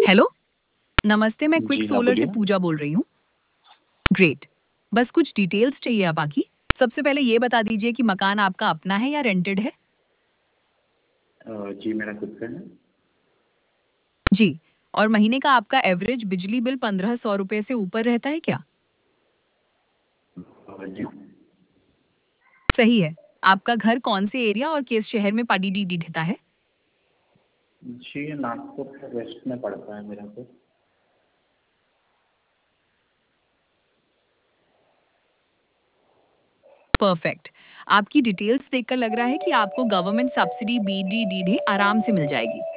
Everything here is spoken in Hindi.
हेलो, नमस्ते, मैं क्विक जी हाँ, सोलर से बोलिए। पूजा बोल रही हूँ। ग्रेट। बस कुछ डिटेल्स चाहिए बाकी। सबसे पहले ये बता दीजिए कि मकान आपका अपना है या रेंटेड है? जी मेरा खुद का है। जी। और महीने का आपका एवरेज बिजली बिल 1500 रुपए से ऊपर रहता है क्या? जी। सही है। आपका घर कौन से एरिया और किस शहर में पड़ीडीडी देता है? जी, ये नागपुर के वेस्ट में पड़ता है मेरा तो। परफेक्ट। आपकी डिटेल्स देखकर लग रहा है कि आपको गवर्नमेंट सब्सिडी बीडीडी आराम से मिल जाएगी।